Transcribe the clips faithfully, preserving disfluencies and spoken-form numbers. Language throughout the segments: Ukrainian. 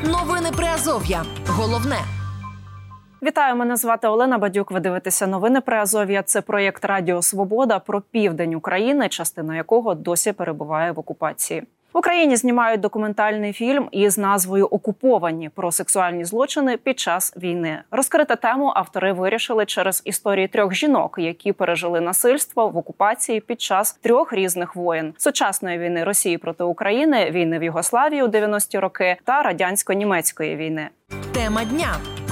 Новини Приазов'я. Головне. Вітаю, мене звати Олена Бадюк. Ви дивитеся новини Приазов'я. Це проєкт Радіо Свобода про південь України, частина якого досі перебуває в окупації. В Україні знімають документальний фільм із назвою «Окуповані» про сексуальні злочини під час війни. Розкрити тему автори вирішили через історії трьох жінок, які пережили насильство в окупації під час трьох різних воєн: сучасної війни Росії проти України, війни в Югославії у дев'яності роки та радянсько-німецької війни. Тема дня.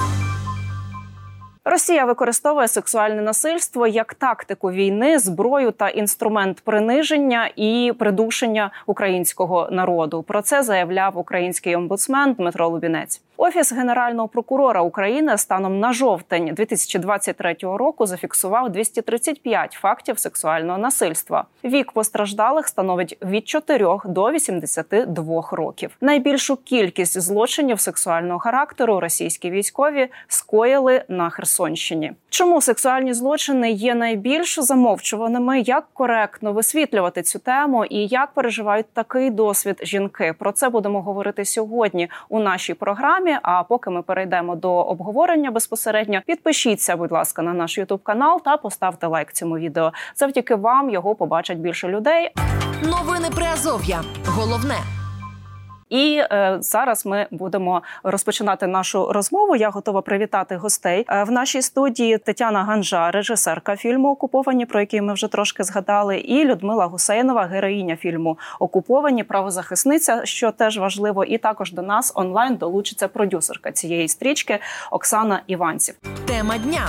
Росія використовує сексуальне насильство як тактику війни, зброю та інструмент приниження і придушення українського народу. Про це заявляв український омбудсмен Дмитро Лубінець. Офіс Генерального прокурора України станом на жовтень дві тисячі двадцять третього року зафіксував двісті тридцять п'ять фактів сексуального насильства. Вік постраждалих становить від чотирьох до вісімдесяти двох років. Найбільшу кількість злочинів сексуального характеру російські військові скоїли на Херсонщині. Чому сексуальні злочини є найбільш замовчуваними, як коректно висвітлювати цю тему і як переживають такий досвід жінки? Про це будемо говорити сьогодні у нашій програмі. А поки ми перейдемо до обговорення безпосередньо, підпишіться, будь ласка, на наш ютуб-канал та поставте лайк цьому відео. Завдяки вам його побачать більше людей. Новини Приазов'я. Головне. І е, зараз ми будемо розпочинати нашу розмову. Я готова привітати гостей. Е, в нашій студії Тетяна Ганжа, режисерка фільму «Окуповані», про який ми вже трошки згадали, і Людмила Гусейнова, героїня фільму «Окуповані», правозахисниця, що теж важливо. І також до нас онлайн долучиться продюсерка цієї стрічки Оксана Іванців. Тема дня.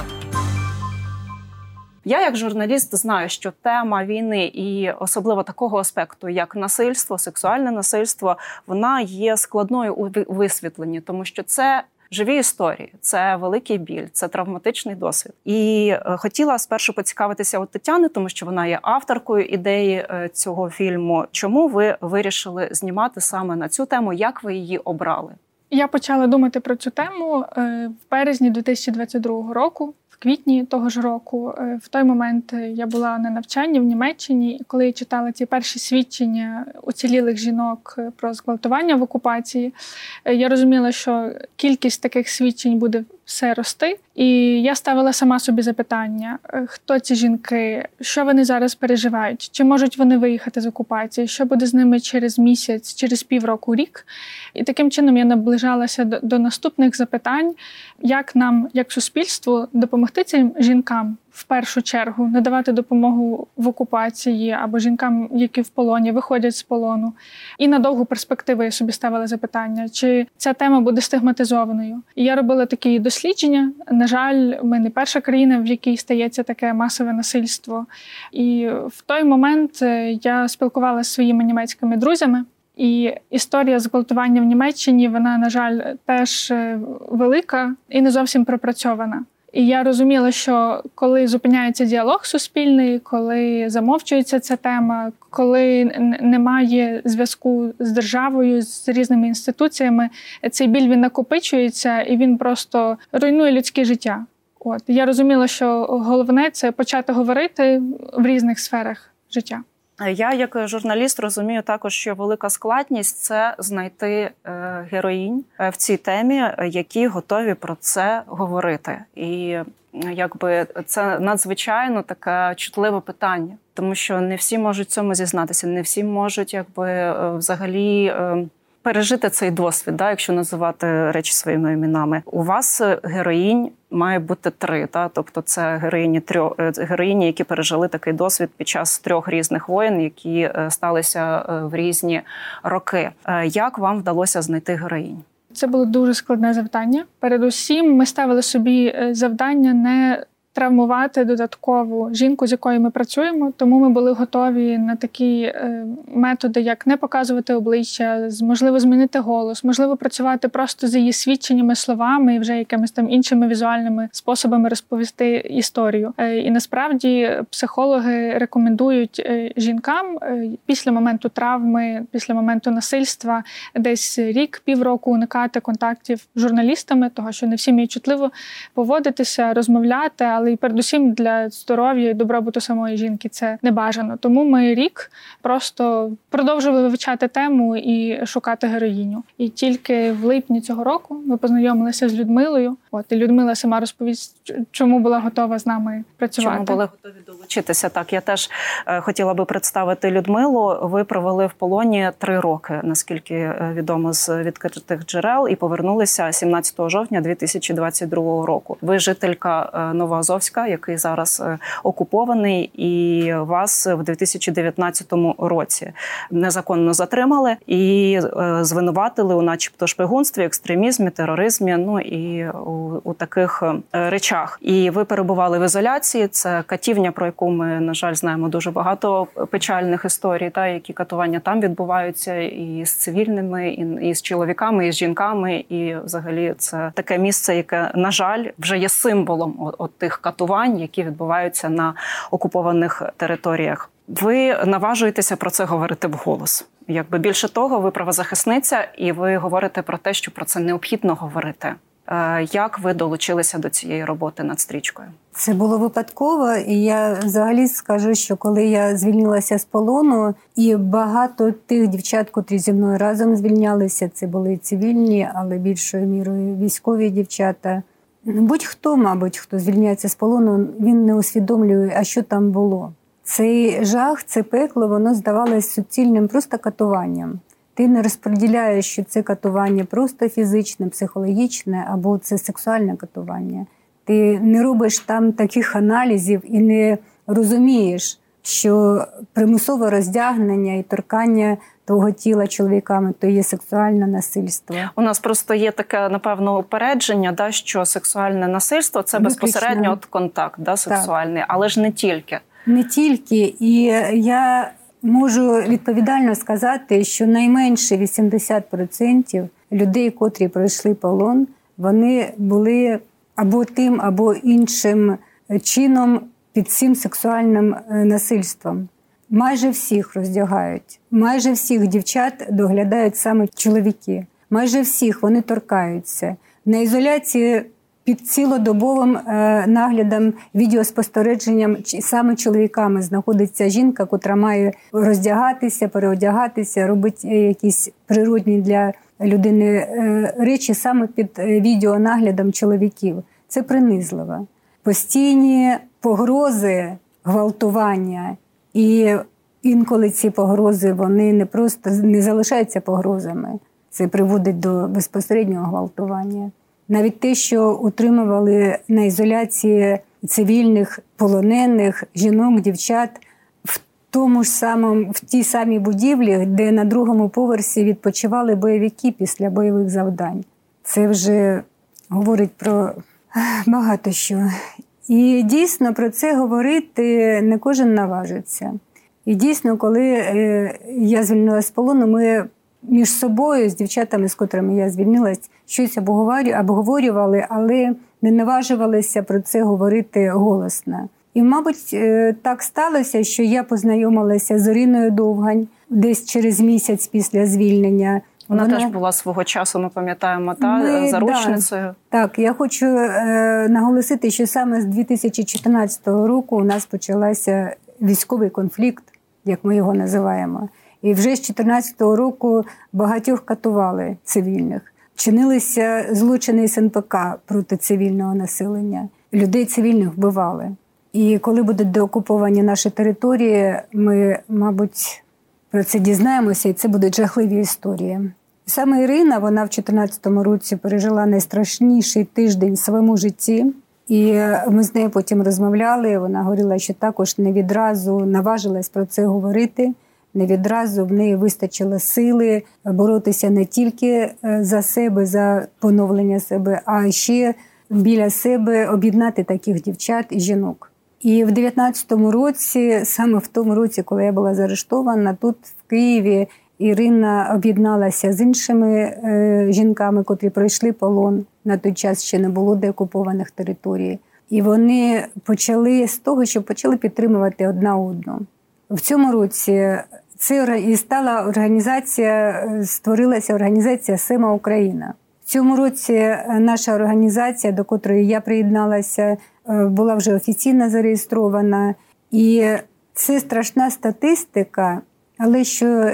Я, як журналіст, знаю, що тема війни і особливо такого аспекту, як насильство, сексуальне насильство, вона є складною у висвітленні, тому що це живі історії, це великий біль, це травматичний досвід. І хотіла спершу поцікавитися у Тетяни, тому що вона є авторкою ідеї цього фільму. Чому ви вирішили знімати саме на цю тему? Як ви її обрали? Я почала думати про цю тему в березні дві тисячі двадцять другого року. В квітні того ж року, в той момент я була на навчанні в Німеччині, і коли я читала ці перші свідчення уцілілих жінок про зґвалтування в окупації, я розуміла, що кількість таких свідчень буде все рости. І я ставила сама собі запитання, хто ці жінки, що вони зараз переживають, чи можуть вони виїхати з окупації, що буде з ними через місяць, через півроку, рік. І таким чином я наближалася до, до наступних запитань, як нам, як суспільству, допомогти цим жінкам в першу чергу, надавати допомогу в окупації або жінкам, які в полоні, виходять з полону. І на довгу перспективу я собі ставила запитання, чи ця тема буде стигматизованою. І я робила такі дослідження. На жаль, ми не перша країна, в якій стається таке масове насильство. І в той момент я спілкувалася зі своїми німецькими друзями. І історія зґвалтування в Німеччині, вона, на жаль, теж велика і не зовсім пропрацьована. І я розуміла, що коли зупиняється діалог суспільний, коли замовчується ця тема, коли немає зв'язку з державою, з різними інституціями, цей біль, він накопичується і він просто руйнує людське життя. От. Я розуміла, що головне – це почати говорити в різних сферах життя. Я, як журналіст, розумію також, що велика складність – це знайти героїнь в цій темі, які готові про це говорити. І якби це надзвичайно таке чутливе питання, тому що не всі можуть цьому зізнатися, не всі можуть якби взагалі пережити цей досвід, да, якщо називати речі своїми іменами. У вас героїнь має бути три, та? Тобто це героїні, трьох, героїні, які пережили такий досвід під час трьох різних воєн, які сталися в різні роки. Як вам вдалося знайти героїнь? Це було дуже складне завдання. Передусім ми ставили собі завдання не травмувати додаткову жінку, з якою ми працюємо, тому ми були готові на такі е, методи, як не показувати обличчя, можливо, змінити голос, можливо, працювати просто з її свідченнями, словами і вже якимись там іншими візуальними способами розповісти історію. Е, і насправді психологи рекомендують е, жінкам е, після моменту травми, після моменту насильства десь рік, півроку уникати контактів з журналістами, того, що не всі вміють чутливо поводитися, розмовляти, але але й передусім для здоров'я і добробуту самої жінки це не бажано. Тому ми рік просто продовжували вивчати тему і шукати героїню. І тільки в липні цього року ми познайомилися з Людмилою. От і Людмила сама розповість, чому була готова з нами працювати. Чому були готові долучитися? Так, я теж е, хотіла би представити Людмилу. Ви провели в полоні три роки, наскільки відомо з відкритих джерел, і повернулися сімнадцятого жовтня дві тисячі двадцять другого року. Ви жителька е, Новоазовська, який зараз е, окупований, і вас в дві тисячі дев'ятнадцятому році незаконно затримали і е, звинуватили у начебто шпигунстві, екстремізмі, тероризмі, ну і у, у таких е, речах. І ви перебували в ізоляції. Це катівня, про яку ми, на жаль, знаємо дуже багато печальних історій, та які катування там відбуваються і з цивільними, і, і з чоловіками, і з жінками. І взагалі це таке місце, яке, на жаль, вже є символом от, от тих катувань, які відбуваються на окупованих територіях. Ви наважуєтеся про це говорити вголос. Якби більше того, ви правозахисниця, і ви говорите про те, що про це необхідно говорити. Як ви долучилися до цієї роботи над стрічкою? Це було випадково, і я взагалі скажу, що коли я звільнилася з полону, і багато тих дівчат, котрі зі мною разом звільнялися, це були цивільні, але більшою мірою військові дівчата. Будь-хто, мабуть, хто звільняється з полону, він не усвідомлює, а що там було. Цей жах, це пекло, воно здавалось суцільним просто катуванням. Ти не розподіляєш, що це катування просто фізичне, психологічне, або це сексуальне катування. Ти не робиш там таких аналізів і не розумієш, що примусове роздягнення і торкання того тіла чоловіками – то є сексуальне насильство. У нас просто є таке, напевно, упередження, да, що сексуальне насильство – це Виключно. безпосередньо от контакт, да, сексуальний, так. Але ж не тільки. Не тільки. І я можу відповідально сказати, що найменше вісімдесят відсотків людей, котрі пройшли полон, вони були або тим, або іншим чином під цим сексуальним насильством. Майже всіх роздягають, майже всіх дівчат доглядають саме чоловіки, майже всіх вони торкаються. На ізоляції під цілодобовим е, наглядом, відеоспостереженням саме чоловіками знаходиться жінка, котра має роздягатися, переодягатися, робити якісь природні для людини е, речі саме під відеонаглядом чоловіків. Це принизливо. Постійні погрози, гвалтування, і інколи ці погрози, вони не просто не залишаються погрозами. Це приводить до безпосереднього гвалтування. Навіть те, що утримували на ізоляції цивільних полонених жінок, дівчат в тому ж самому, в тій самій будівлі, де на другому поверсі відпочивали бойовики після бойових завдань. Це вже говорить про багато що. І дійсно про це говорити не кожен наважиться. І дійсно, коли я звільнилася з полону, ми між собою, з дівчатами, з котрими я звільнилась, щось обговорювали, але не наважувалися про це говорити голосно. І, мабуть, так сталося, що я познайомилася з Іриною Довгань десь через місяць після звільнення. Вона, Вона теж була свого часу, ми пам'ятаємо, та ми, заручницею. Да, так, я хочу е, наголосити, що саме з дві тисячі чотирнадцятого року у нас почався військовий конфлікт, як ми його називаємо. І вже з дві тисячі чотирнадцятого року багатьох катували цивільних. Чинилися злочини ес ен пе ка проти цивільного населення. Людей цивільних вбивали. І коли будуть деокуповані наші території, ми, мабуть, про це дізнаємося, і це будуть жахливі історії. Саме Ірина, вона в дві тисячі чотирнадцятому році пережила найстрашніший тиждень в своєму житті. І ми з нею потім розмовляли, вона говорила, що також не відразу наважилась про це говорити, не відразу в неї вистачило сили боротися не тільки за себе, за поновлення себе, а ще біля себе об'єднати таких дівчат і жінок. І в дев'ятнадцятому році, саме в тому році, коли я була заарештована, тут в Києві Ірина об'єдналася з іншими е, жінками, котрі пройшли полон. На той час ще не було деокупованих територій. І вони почали з того, що почали підтримувати одна одну. В цьому році це і стала організація, створилася організація «Сема Україна». В цьому році наша організація, до котрої я приєдналася, була вже офіційно зареєстрована. І це страшна статистика, але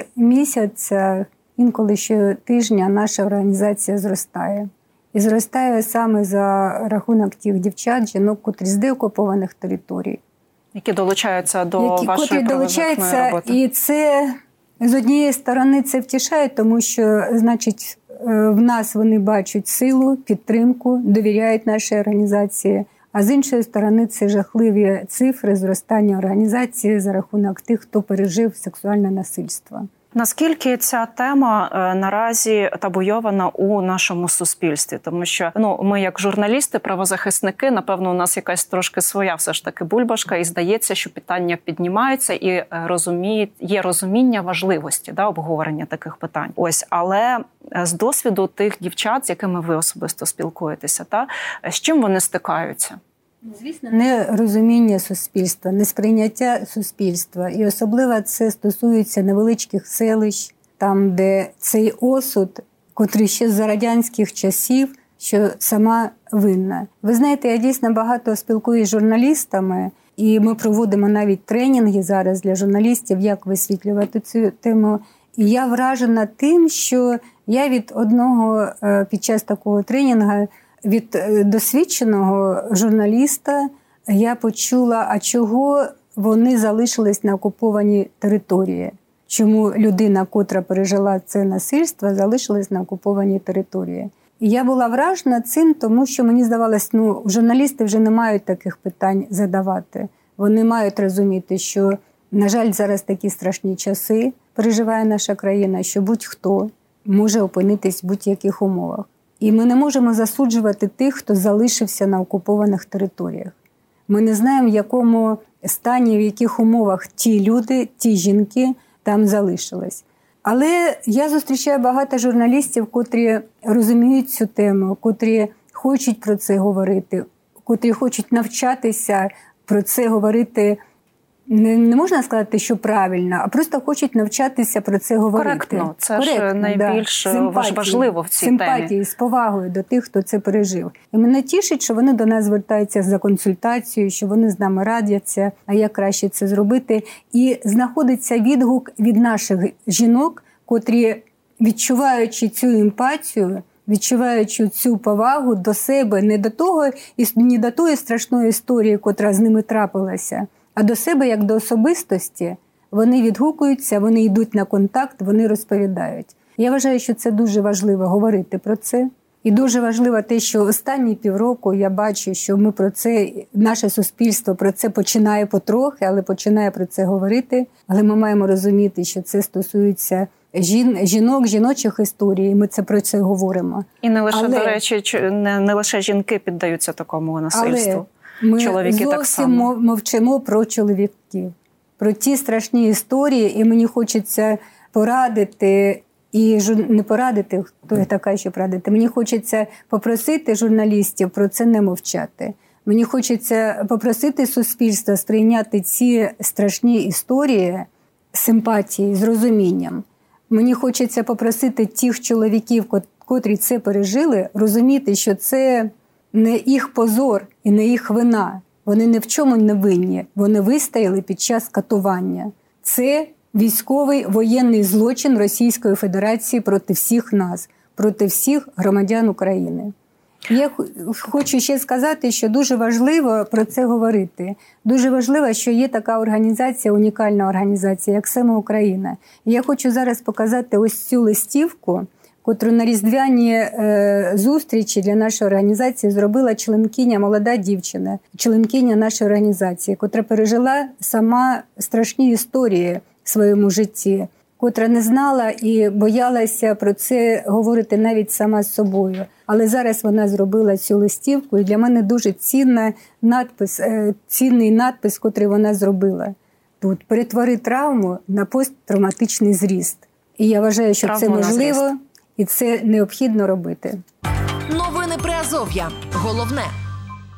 щомісяця, інколи щотижня наша організація зростає. І зростає саме за рахунок тих дівчат, жінок, котрі з деокупованих територій. Які долучаються до які, вашої долучаються, роботи. І це, з однієї сторони, це втішає, тому що, значить, в нас вони бачать силу, підтримку, довіряють нашій організації. А з іншої сторони, це жахливі цифри зростання організації за рахунок тих, хто пережив сексуальне насильство. Наскільки ця тема е, наразі табуйована у нашому суспільстві? Тому що ну ми, як журналісти, правозахисники, напевно, у нас якась трошки своя все ж таки бульбашка, і здається, що питання піднімаються і е, розуміють, є розуміння важливості да, обговорення таких питань. Ось, але з досвіду тих дівчат, з якими ви особисто спілкуєтеся, та з чим вони стикаються? Звісно, нерозуміння суспільства, несприйняття суспільства. І особливо це стосується невеличких селищ, там, де цей осуд, котрий ще з радянських часів, що сама винна. Ви знаєте, я дійсно багато спілкуюся з журналістами, і ми проводимо навіть тренінги зараз для журналістів, як висвітлювати цю тему. І я вражена тим, що я від одного під час такого тренінгу, від досвідченого журналіста я почула, а чого вони залишились на окупованій території. Чому людина, котра пережила це насильство, залишилась на окупованій території. І я була вражена цим, тому що мені здавалось, ну, журналісти вже не мають таких питань задавати. Вони мають розуміти, що, на жаль, зараз такі страшні часи переживає наша країна, що будь-хто може опинитись в будь-яких умовах. І ми не можемо засуджувати тих, хто залишився на окупованих територіях. Ми не знаємо, в якому стані, в яких умовах ті люди, ті жінки там залишились. Але я зустрічаю багато журналістів, котрі розуміють цю тему, котрі хочуть про це говорити, котрі хочуть навчатися про це говорити. Не, не можна сказати, що правильно, а просто хочуть навчатися про це говорити. Коректно. Це Коректно, ж найбільш да. важливо в цій симпатії, темі. Симпатії, з повагою до тих, хто це пережив. І мене тішить, що вони до нас звертаються за консультацією, що вони з нами радяться, а як краще це зробити. І знаходиться відгук від наших жінок, котрі, відчуваючи цю емпатію, відчуваючи цю повагу до себе, не до того, не до тої страшної історії, котра з ними трапилася, а до себе як до особистості, вони відгукуються, вони йдуть на контакт, вони розповідають. Я вважаю, що це дуже важливо говорити про це. І дуже важливо те, що останні півроку я бачу, що ми про це, наше суспільство про це починає потрохи, але починає про це говорити. Але ми маємо розуміти, що це стосується жін, жінок, жіночих історій, і ми це про це говоримо. І не лише, але, до речі, не, не лише жінки піддаються такому насильству. Але ми чоловіки так само. зовсім мовчимо про чоловіків, про ті страшні історії, і мені хочеться порадити, і не порадити, хто я така, що порадити, мені хочеться попросити журналістів про це не мовчати. Мені хочеться попросити суспільство сприйняти ці страшні історії з симпатією, з розумінням. Мені хочеться попросити тих чоловіків, котрі це пережили, розуміти, що це не їх позор і не їх вина. Вони ні в чому не винні. Вони вистояли під час катування. Це військовий воєнний злочин Російської Федерації проти всіх нас, проти всіх громадян України. Я хочу ще сказати, що дуже важливо про це говорити. Дуже важливо, що є така організація, унікальна організація, як «Сема Україна». І я хочу зараз показати ось цю листівку, котру на різдвяні е, зустрічі для нашої організації зробила членкиня, молода дівчина, членкиня нашої організації, котра пережила сама страшні історії в своєму житті, котра не знала і боялася про це говорити навіть сама з собою. Але зараз вона зробила цю листівку, і для мене дуже цінна надпис, е, цінний надпис, котрий вона зробила. Тут «Перетвори травму на посттравматичний зріст». І я вважаю, що Травму це можливо. зріст. І це необхідно робити. Новини Приазов'я. Головне.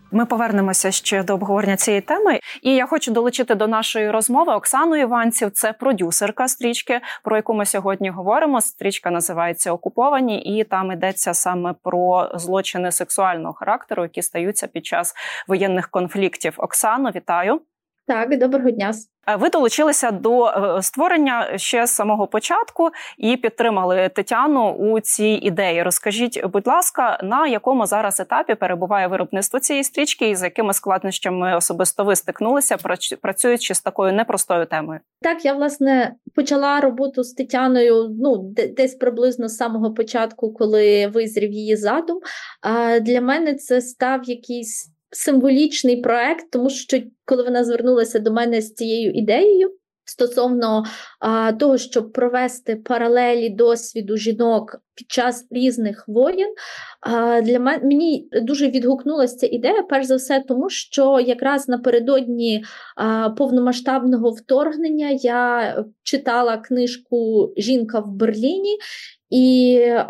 Ми повернемося ще до обговорення цієї теми. І я хочу долучити до нашої розмови Оксану Іванців. Це продюсерка стрічки, про яку ми сьогодні говоримо. Стрічка називається «Окуповані», і там йдеться саме про злочини сексуального характеру, які стаються під час воєнних конфліктів. Оксано, вітаю. Так, доброго дня. Ви долучилися до створення ще з самого початку і підтримали Тетяну у цій ідеї. Розкажіть, будь ласка, на якому зараз етапі перебуває виробництво цієї стрічки і з якими складнощами особисто ви стикнулися, працюючи з такою непростою темою? Так, я, власне, почала роботу з Тетяною ну, десь приблизно з самого початку, коли визрів її задум. А для мене це став якийсь символічний проект, тому що коли вона звернулася до мене з цією ідеєю стосовно а, того, щоб провести паралелі досвіду жінок під час різних воєн, а, для мене мені дуже відгукнулася ця ідея, перш за все, тому що якраз напередодні а, повномасштабного вторгнення я читала книжку «Жінка в Берліні», І, е,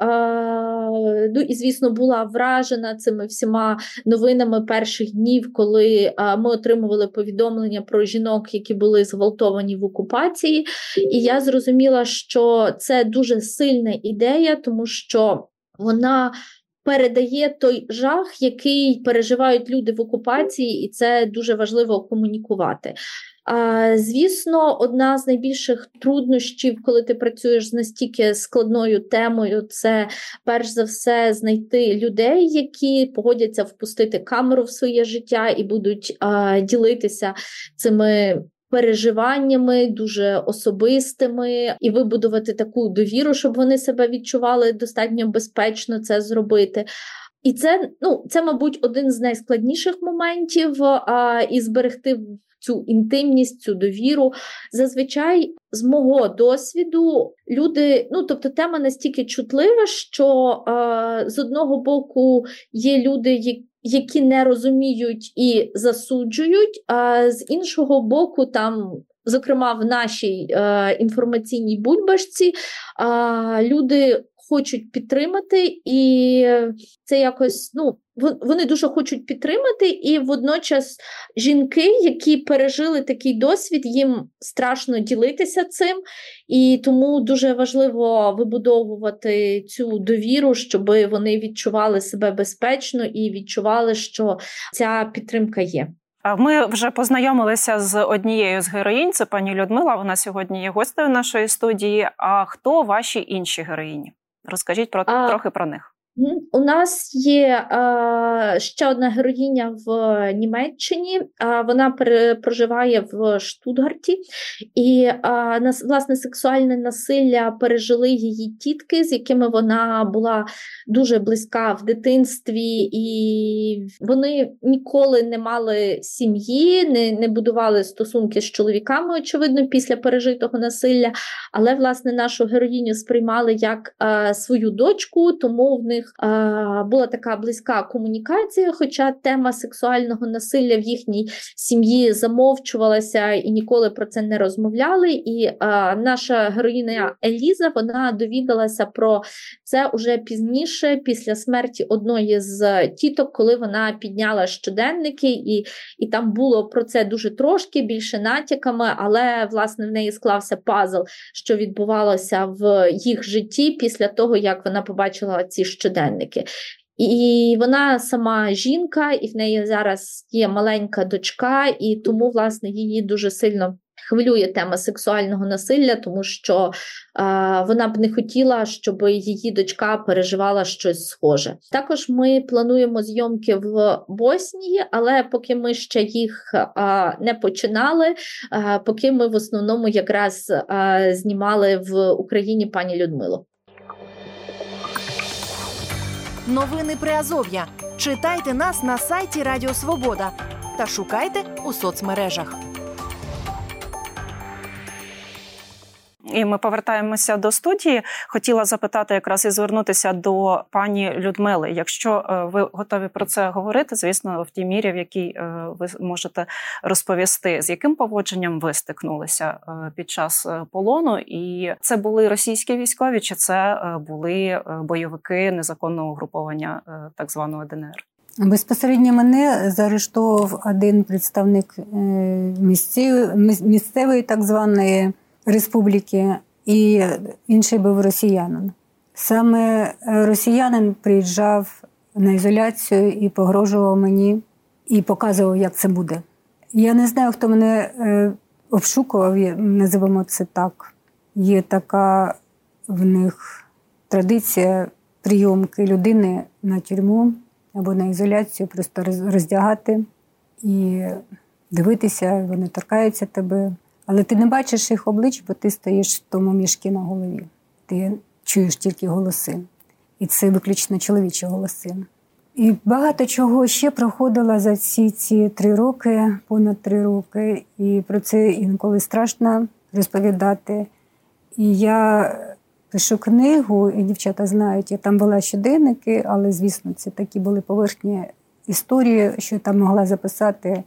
ну, і, звісно, була вражена цими всіма новинами перших днів, коли е, ми отримували повідомлення про жінок, які були зґвалтовані в окупації. І я зрозуміла, що це дуже сильна ідея, тому що вона передає той жах, який переживають люди в окупації, і це дуже важливо комунікувати. А, звісно, одна з найбільших труднощів, коли ти працюєш з настільки складною темою, це перш за все знайти людей, які погодяться впустити камеру в своє життя і будуть а, ділитися цими переживаннями дуже особистими і вибудувати таку довіру, щоб вони себе відчували достатньо безпечно це зробити. І це, ну, це, мабуть, один з найскладніших моментів, а, і зберегти цю інтимність, цю довіру. Зазвичай, з мого досвіду, люди, ну, тобто тема настільки чутлива, що а, з одного боку є люди, які які не розуміють і засуджують, а з іншого боку, там, зокрема, в нашій е, інформаційній бульбашці, е, люди хочуть підтримати, і це якось, ну, вони дуже хочуть підтримати, і водночас жінки, які пережили такий досвід, їм страшно ділитися цим, і тому дуже важливо вибудовувати цю довіру, щоб вони відчували себе безпечно і відчували, що ця підтримка є. Ми вже познайомилися з однією з героїнь, це пані Людмила, вона сьогодні є гостею нашої студії. А хто ваші інші героїні? Розкажіть про, а... трохи про них. У нас є е, ще одна героїня в Німеччині, е, вона per, проживає в Штутгарті, і е, нас, власне сексуальне насилля пережили її тітки, з якими вона була дуже близька в дитинстві, і вони ніколи не мали сім'ї, не, не будували стосунки з чоловіками, очевидно, після пережитого насилля, але, власне, нашу героїню сприймали як е, свою дочку, тому в них була така близька комунікація, хоча тема сексуального насилля в їхній сім'ї замовчувалася і ніколи про це не розмовляли. І а, наша героїня Еліза, вона довідалася про це уже пізніше, після смерті одної з тіток, коли вона підняла щоденники, і, і там було про це дуже трошки, більше натяками, але, власне, в неї склався пазл, що відбувалося в їх житті після того, як вона побачила ці щоденники. І вона сама жінка, і в неї зараз є маленька дочка, і тому, власне, її дуже сильно хвилює тема сексуального насилля, тому що е, вона б не хотіла, щоб її дочка переживала щось схоже. Також ми плануємо зйомки в Боснії, але поки ми ще їх е, не починали, е, поки ми в основному якраз е, знімали в Україні пані Людмилу. Новини Приазов'я. Читайте нас на сайті Радіо Свобода та шукайте у соцмережах. І ми повертаємося до студії. Хотіла запитати якраз і звернутися до пані Людмили. Якщо ви готові про це говорити, звісно, в тій мірі, в якій ви можете розповісти, з яким поводженням ви стикнулися під час полону? І це були російські військові, чи це були бойовики незаконного угруповання так званого ДНР? Безпосередньо мене заарештовував один представник місцевої, місцевої так званої республіки, і інший був росіянин. Саме росіянин приїжджав на ізоляцію і погрожував мені, і показував, як це буде. Я не знаю, хто мене обшукував, називаємо це так. Є така в них традиція прийомки людини на тюрму або на ізоляцію, просто роздягати і дивитися, вони торкаються тебе. Але ти не бачиш їх облич, бо ти стоїш в тому мішки на голові. Ти чуєш тільки голоси. І це виключно чоловічі голоси. І багато чого ще проходило за ці, ці три роки, понад три роки. І про це інколи страшно розповідати. І я пишу книгу, і дівчата знають, я там вела щоденники, але, звісно, це такі були поверхні історії, що там могла записати.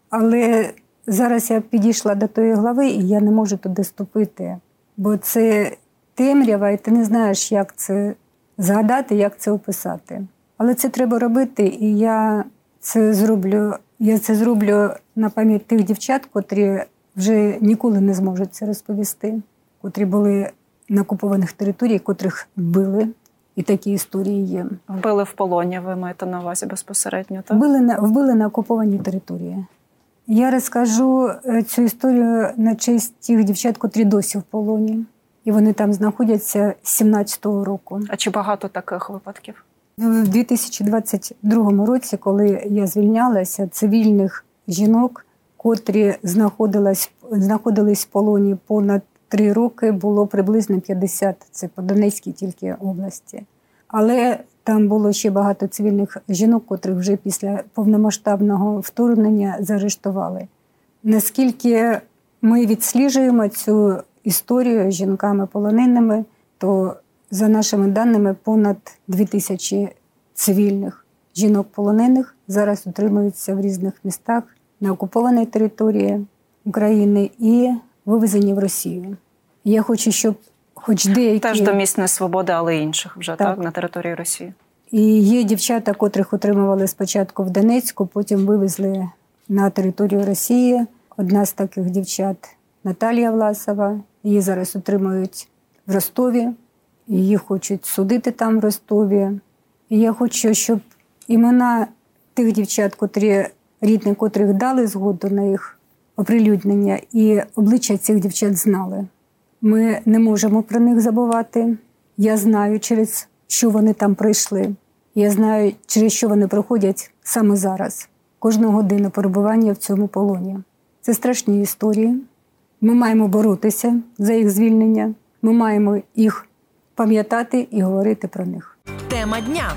Але зараз я підійшла до тої глави, і я не можу туди вступити. Бо це темрява, і ти не знаєш, як це згадати, як це описати. Але це треба робити, і я це зроблю. Я це зроблю на пам'ять тих дівчат, котрі вже ніколи не зможуть це розповісти, котрі були на окупованих територіях, котрих вбили. І такі історії є. Вбили в полоні, ви маєте на увазі безпосередньо, так? Вбили на, вбили на окупованій території. Я розкажу цю історію на честь тих дівчат, котрі досі в полоні. І вони там знаходяться з сімнадцятого року. А чи багато таких випадків? В дві тисячі двадцять другому році, коли я звільнялася, цивільних жінок, котрі знаходились, знаходились в полоні понад три роки, було приблизно п'ятдесят. Це по Донецькій тільки області. Але там було ще багато цивільних жінок, котрих вже після повномасштабного вторгнення заарештували. Наскільки ми відсліджуємо цю історію з жінками-полоненими, то за нашими даними понад дві тисячі цивільних жінок-полонених зараз утримуються в різних містах на окупованій території України і вивезені в Росію. Я хочу, щоб хоч деякі... Теж до місць несвободи, але інших вже, так, так на території Росії. І є дівчата, котрих утримували спочатку в Донецьку, потім вивезли на територію Росії. Одна з таких дівчат – Наталія Власова. Її зараз утримують в Ростові. Її хочуть судити там в Ростові. І я хочу, щоб імена тих дівчат, котрі, рідні котрих дали згоду на їх оприлюднення, і обличчя цих дівчат знали. Ми не можемо про них забувати. Я знаю, через що вони там пройшли. Я знаю, через що вони проходять саме зараз. Кожну годину перебування в цьому полоні. Це страшні історії. Ми маємо боротися за їх звільнення. Ми маємо їх пам'ятати і говорити про них. Тема дня.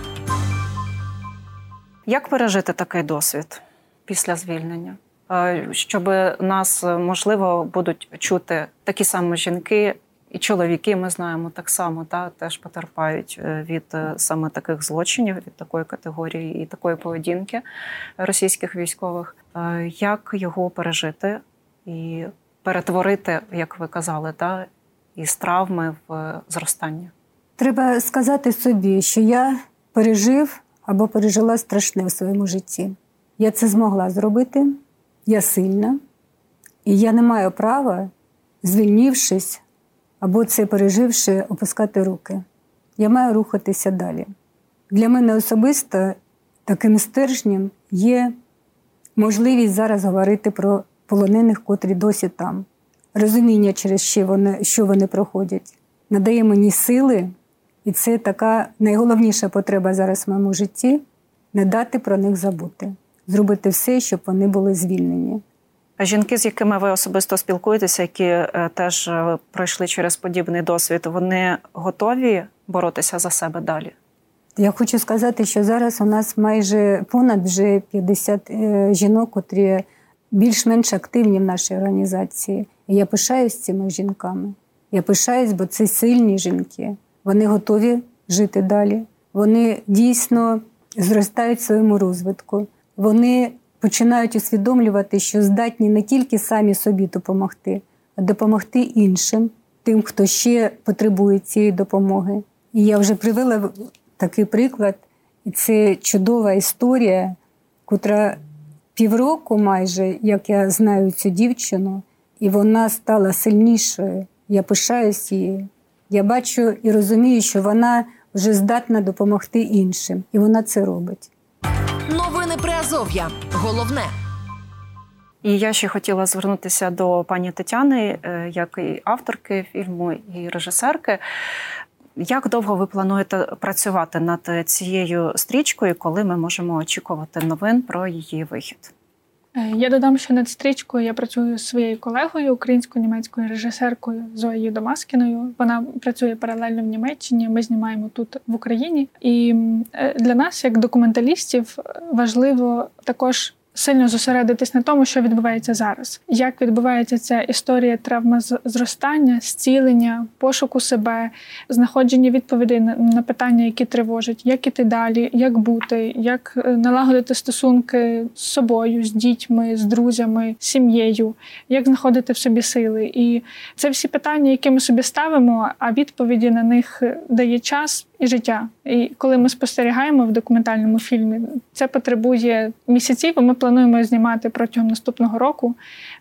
Як пережити такий досвід після звільнення? Щоб нас, можливо, будуть чути такі самі жінки і чоловіки, ми знаємо так само, та, теж потерпають від саме таких злочинів, від такої категорії і такої поведінки російських військових. Як його пережити і перетворити, як ви казали, та, із травми в зростання? Треба сказати собі, що я пережив або пережила страшне в своєму житті. Я це змогла зробити, я сильна, і я не маю права, звільнившись або це переживши, опускати руки. Я маю рухатися далі. Для мене особисто таким стержнем є можливість зараз говорити про полонених, котрі досі там. Розуміння, через що вони, що вони проходять, надає мені сили, і це така найголовніша потреба зараз в моєму житті – не дати про них забути. Зробити все, щоб вони були звільнені. А жінки, з якими ви особисто спілкуєтеся, які теж пройшли через подібний досвід, вони готові боротися за себе далі? Я хочу сказати, що зараз у нас майже понад вже п'ятдесят жінок, котрі більш-менш активні в нашій організації. І я пишаюсь цими жінками. Я пишаюсь, бо це сильні жінки. Вони готові жити далі. Вони дійсно зростають в своєму розвитку. Вони починають усвідомлювати, що здатні не тільки самі собі допомогти, а допомогти іншим, тим, хто ще потребує цієї допомоги. І я вже привела такий приклад, І це чудова історія, котра півроку майже, як я знаю цю дівчину, і вона стала сильнішою. Я пишаюсь її. Я бачу і розумію, що вона вже здатна допомогти іншим. І вона це робить. Новини Приазов'я. Головне. І я ще хотіла звернутися до пані Тетяни, як і авторки фільму, і режисерки. Як довго ви плануєте працювати над цією стрічкою, коли ми можемо очікувати новин про її вихід? Я додам, що над стрічкою я працюю з своєю колегою, українсько-німецькою режисеркою Зоєю Домаскіною. Вона працює паралельно в Німеччині, ми знімаємо тут в Україні. І для нас, як документалістів, важливо також сильно зосередитись на тому, що відбувається зараз. Як відбувається ця історія травмозростання, зцілення, пошуку себе, знаходження відповідей на питання, які тривожать, як іти далі, як бути, як налагодити стосунки з собою, з дітьми, з друзями, з сім'єю, як знаходити в собі сили. І це всі питання, які ми собі ставимо, а відповіді на них дає час і життя. І коли ми спостерігаємо в документальному фільмі, це потребує місяців, і ми плануємо знімати протягом наступного року.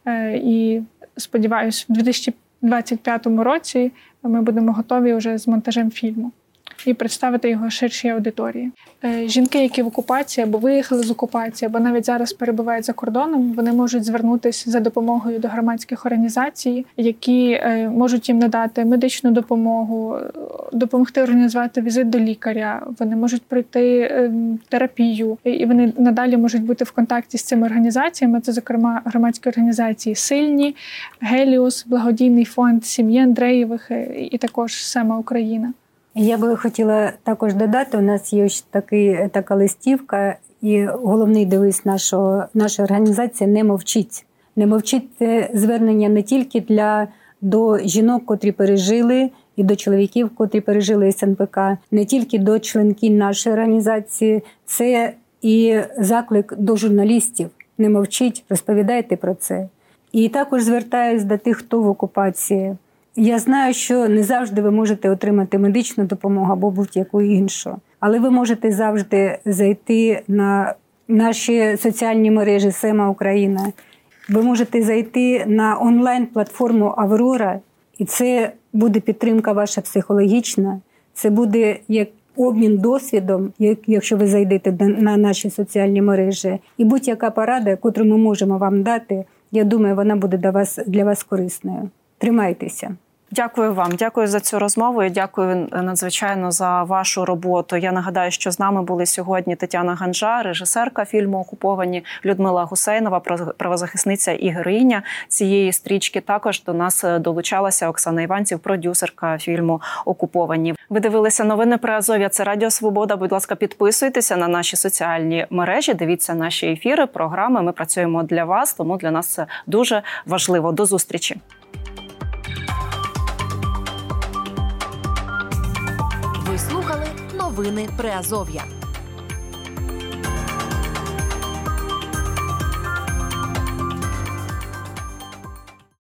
І сподіваюся, в дві тисячі двадцять п'ятому році ми будемо готові вже з монтажем фільму і представити його ширшій аудиторії. Жінки, які в окупації або виїхали з окупації, або навіть зараз перебувають за кордоном, вони можуть звернутися за допомогою до громадських організацій, які можуть їм надати медичну допомогу, допомогти організувати візит до лікаря, вони можуть пройти терапію, і вони надалі можуть бути в контакті з цими організаціями. Це, зокрема, громадські організації «Сильні», «Геліус», благодійний фонд сім'ї Андреєвих і також «Сема Україна». Я би хотіла також додати, у нас є ось такий, така листівка, і головний девіз нашого, нашої організації «Не мовчіть». «Не мовчіть» – це звернення не тільки для, до жінок, котрі пережили, і до чоловіків, котрі пережили ес ен пе ка, не тільки до членків нашої організації, це і заклик до журналістів. Не мовчіть, розповідайте про це. І також звертаюсь до тих, хто в окупації. Я знаю, що не завжди ви можете отримати медичну допомогу або будь-яку іншу, але ви можете завжди зайти на наші соціальні мережі «Сема Україна». Ви можете зайти на онлайн-платформу «Аврора», і це буде підтримка ваша психологічна, це буде як обмін досвідом, якщо ви зайдете на наші соціальні мережі. І будь-яка порада, яку ми можемо вам дати, я думаю, вона буде для вас, для вас корисною. Тримайтеся. Дякую вам, дякую за цю розмову і дякую надзвичайно за вашу роботу. Я нагадаю, що з нами були сьогодні Тетяна Ганжа, режисерка фільму «Окуповані», Людмила Гусейнова, правозахисниця і героїня цієї стрічки. Також до нас долучалася Оксана Іванців, продюсерка фільму «Окуповані». Ви дивилися новини Приазов'я, це Радіо Свобода. Будь ласка, підписуйтеся на наші соціальні мережі, дивіться наші ефіри, програми. Ми працюємо для вас, тому для нас це дуже важливо. До зустрічі. Ви слухали новини Приазов'я.